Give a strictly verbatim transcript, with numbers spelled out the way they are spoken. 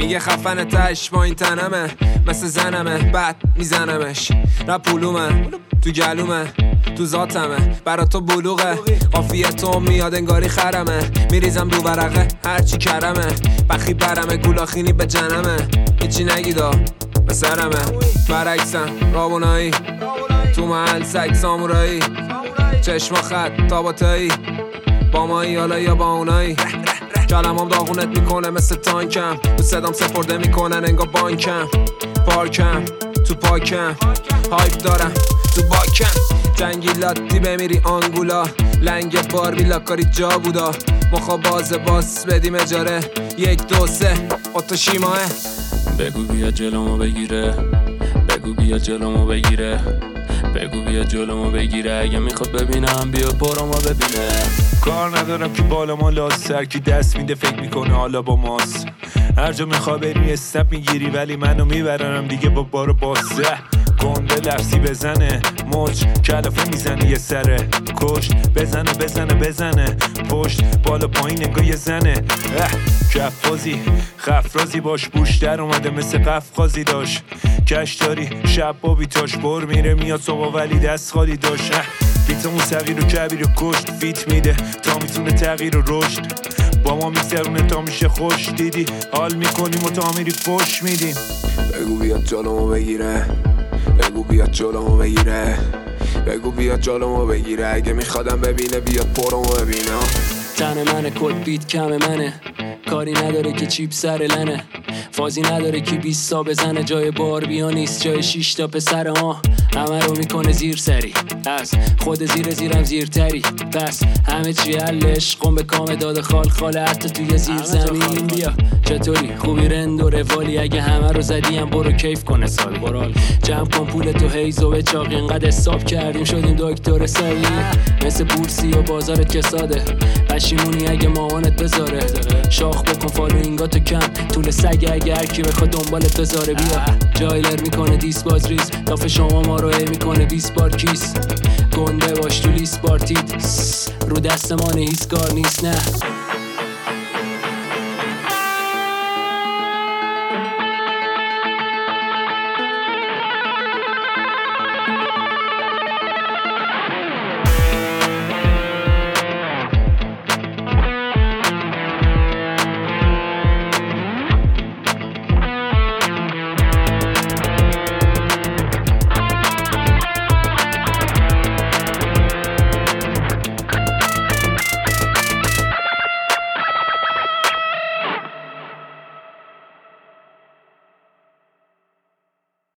میگه خفن تش با این تنمه، مثل زنمه بعد میزنمش. رپولومه تو گلومه تو ذاتمه، برا تو بلوغه قافیه تو میاد انگاری خرمه. میریزم رو ورقه هرچی کرمه، بخی برمه گولاخینی به جنمه. هیچی نگیدا به سرمه، برعکسم رابونایی تو محل سگ سامورایی. چشم خط تاباتایی با مایی حالا یا با اونایی. کلمام داغونت میکنه مثل تانکم، تو صدام سپرده میکنن انگار بانکم. پارکم تو پاکم هایپ دارم تو باکم. جنگی لاتی بمیری آنگولا، لنگ باربی لاکاری جا بودا. مخا باز باز بدیم اجاره یک دو سه اتوشیماه. بگو بیا جلومو بگیره، بگو بیا جلومو بگیره، بگو بیا جلومو بگیره. اگه میخواد ببینم بیا برامو ببینه. کار ندارم که بالا ما لاست، هر کی دست میده فکر میکنه حالا با ماست. هر جا میخوای بری اسنپ میگیری ولی منو میبرنم دیگه با بارو باسه. گنده لفظی بزنه مچ کلافه میزنه یه سره کشت. بزنه بزنه بزنه پشت بالا پایین انگار یه زنه. کفازی خفرازی باش بوش در اومده مثل قفقازی داشت. کشتاری شب با بیتاش بر میره میاد صبح ولی دست خالی داشت. بیت اون صغیر و کبیر و کشت فیت میده تا میتونه تغییر و رشد. با ما میگذرونه تا میشه خوش. دیدی حال میکنیم و تا میری فش میدیم. بگو بیاد جلومو بگیره، بگو بیاد جلومو بگیره، بگو بیاد جلومو بگیره. اگه میخوادم ببینه بیاد پرمو ببینه. تن منه کد بیت کم منه، کاری نداره که چیپ سر لنه. فازی نداره که بیست تا بزنه، جای بار بیا نیست جای شیش تا پسر. ها همه رو میکنه زیر سری، از خود زیر زیرم زیرتری. پس همه چی حل عشقم به کام داده خال خاله حتی توی زیر زمین. بیا چطوری خوبی رند و روالی، اگه همه رو زدیم برو کیف کنه سالی. برال جمع کن پول تو هیزو به چاقی، اینقدر حساب کردیم شدیم دکتر سالی. مثل بورسی و بازارت کساده، پشیمونی اگه مامانت بذاره. شاخ بکن فالوینگاتو کم طول سگ اگه هرکی بخواد دنبالت بذاره. بیا جایلر میکنه دیس باز ریز، داف شما ما رو ای میکنه بیست بار کیس. گنده باش تو لیست بارتید رو دست ما هیچ کار نیست. نه